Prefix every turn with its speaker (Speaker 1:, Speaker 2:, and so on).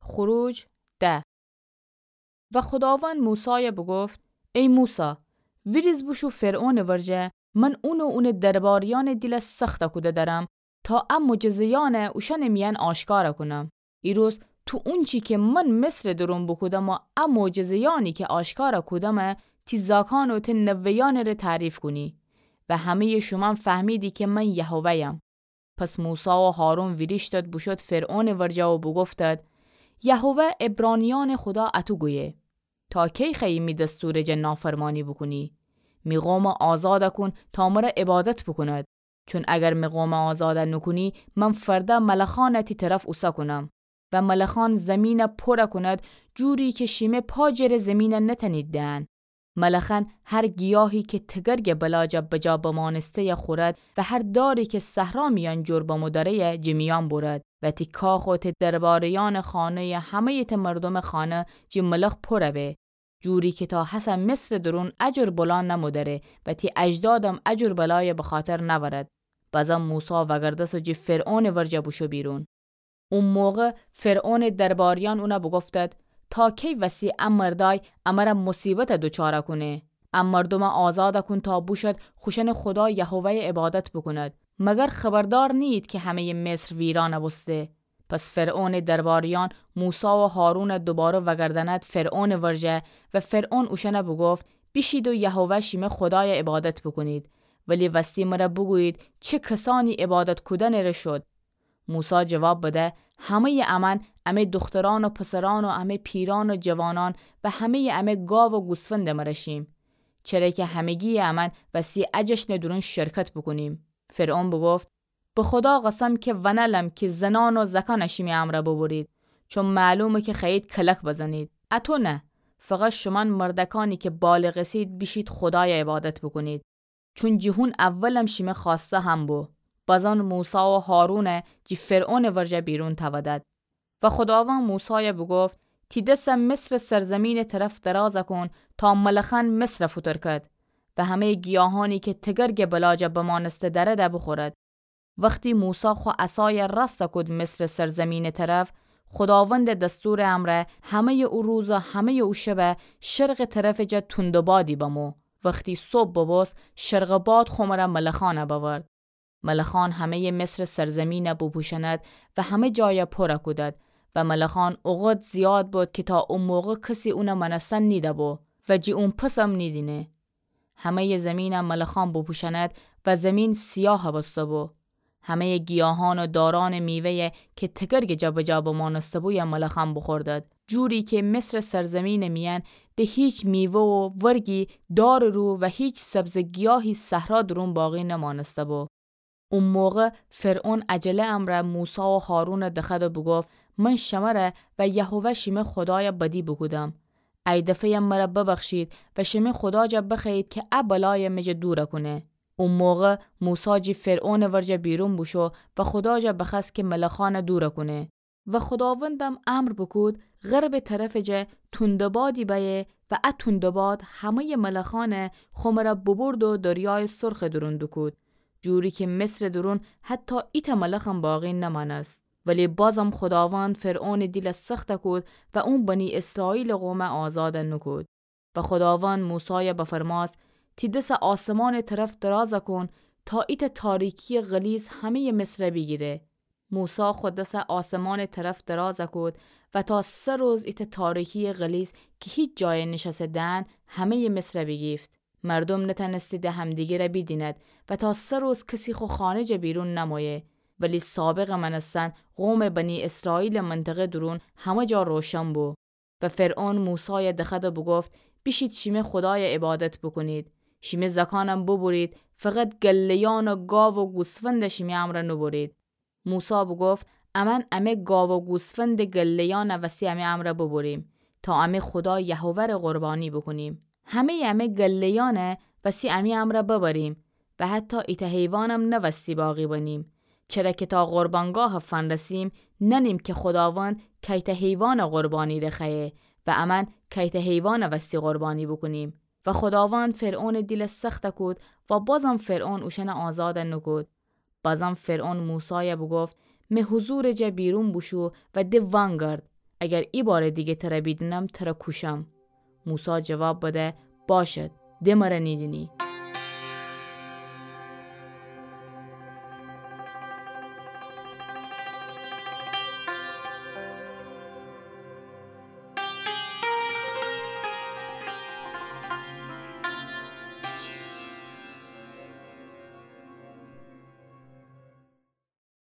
Speaker 1: خروج 10. و خداوند موسی بگفت ای موسی ویریز بشو فرعون ورجه من اون درباریان دیل سخت کده دارم تا معجزیان اوشن میان آشکار کنم. ایروز تو اون چی که من مصر درون بکودم و معجزیانی که آشکار کدم تی زاکان و تی نویان رو تعریف کنی و همه شما فهمیدی که من یهوه‌ام. پس موسی و هارون ویریش داد بشد فرعون ورجه و بگفتد یهوه عبرانیان خدا اتو گویه تا کی خیمی دستور نافرمانی بکنی؟ می قوم آزاد کن تا مرا عبادت بکند، چون اگر می قوم آزاد نکنی من فردا ملخان تی طرف اوسا کنم و ملخان زمین پر کند جوری که شیمه پاجر زمین نتنید دهن. ملخان هر گیاهی که تگرگ بلاجا بجا بمانسته خورد و هر داری که صحرا میان جور بمداره جمیان برد و تی کاخ و تی درباریان خانه همه تی مردم خانه جی ملخ پره به جوری که تا حسن مصر درون اجر بلان نمودره و تی اجدادم اجر بلای بخاطر نورد. بازم موسی وگردس و جی فرعون ورجه بشو بیرون. اون موقع فرعون درباریان اونا بگفتد تا کی وسی مردای امر مصیبت دوچاره کنه؟ مردم آزاد کن تا بوشد خوشن خدا یهوه عبادت بکند. مگر خبردار نید که همه مصر ویران بسته؟ پس فرعون درباریان موسی و هارون دوباره وگردند فرعون ورجه و فرعون اوشن بگفت بیشید و یهوه شیمه خدای عبادت بکنید. ولی وسی مرا بگویید چه کسانی عبادت کدن را شد؟ موسی جواب بده همه همه دختران و پسران و همه پیران و جوانان و همه گاو و گوسفند مرشیم. چرا که همگی وسی جشن درون شرکت بکنیم. فرعون بگفت به خدا قسم که ونلم که زنان و زکانشیمی را ببرید، چون معلومه که خیلی کلک بزنید. اتو نه، فقط شما مردکانی که بالغ سید بیشید خدای عبادت بکنید، چون جهون اولم شیمه خواسته هم بو. بازان موسی و هارون جی فرعون ورجه بیرون تودد و خداوند موسی بگفت تی دست مصر سرزمین طرف دراز کن تا ملخان مصر فطر کد و همه گیاهانی که تگرگ بلاجه بمانسته درده بخورد. وقتی موسی خو عصای رست کد مصر سرزمین طرف، خداوند دستور امره همه او روز و همه او شب شرق طرف جه تندبادی بمو. وقتی صبح بباس شرق باد خمره ملخانه بورد. ملخان همه مصر سرزمین بپوشند و همه جای پر کدد و ملخان اوقات زیاد بود که تا اون موقع کسی اون منسن نیده بو و جی اون پسم نیدینه. همه زمین ملخان بپوشند و زمین سیاه بسته بو. همه گیاهان و داران میوه که تگرگ جب جب مانسته بوی ملخان بخوردد، جوری که مصر سرزمین میان ده هیچ میوه و ورگی دار رو و هیچ سبز گیاهی صحرا درون باقی نمانسته بو. اون موقع فرعون عجله امر موسی و هارون دخد و بگفت من شمره و یهوه شیمه خدای بدی بگودم. ای دفعه مرا ببخشید و شیمه خدا جا بخیید که بلای مجه دوره کنه. اون موقع موسی جی فرعون ورجه بیرون بشو و خدا جا بخست که ملخان دوره کنه و خداوندم امر بکود غرب طرف جه تندبادی بیه و تندباد همه ملخان خمره ببرد و دریای سرخ درون دکود، جوری که مصر درون حتی ایت ملخم باقی نمانست. ولی بازم خداوند فرعون دیل سخت کود و اون بنی اسرائیل قوم آزاد نکود. و خداوند موسی بفرماست تی دست آسمان طرف دراز کن تا ایت تاریکی غلیظ همه مصر بگیره. موسی خود دست آسمان طرف دراز کود و تا 3 روز ایت تاریکی غلیظ که هیچ جای نشستن همه مصر بگیفت. مردم نتنستی ده همدیگه را بیدیند و تا 3 روز کسی خو خانج بیرون نمایه. ولی سابق منستن قوم بنی اسرائیل منطقه درون همه جا روشن بو. و فرعون موسی دخد و بگفت بیشید شیمه خدای عبادت بکنید. شیمه زکانم ببرید، فقط گلیان و گاو و گوسفند شیمه امر نبرید. موسی بگفت امه گاو و گوسفند گلیان وسی امر ببریم تا خدا یهوه را قربانی بکنیم. همه گلیان وسی امر ببریم و حتی ایت حیوانم نوستی باقی بنیم. چرا که تا قربانگاه فن رسیم ننیم که خداوند کیت حیوان قربانی رخیه و کیت حیوان وستی قربانی بکنیم. و خداوند فرعون دیل سخت کود و بازم فرعون اوشن آزاد نکود. بازم فرعون موسی بگفت می حضور جا بیرون بشو و ده وانگرد اگر ای بار دیگه تره بیدنم تره کوشم. موسی جواب بده باشد ده مرا نیدنی.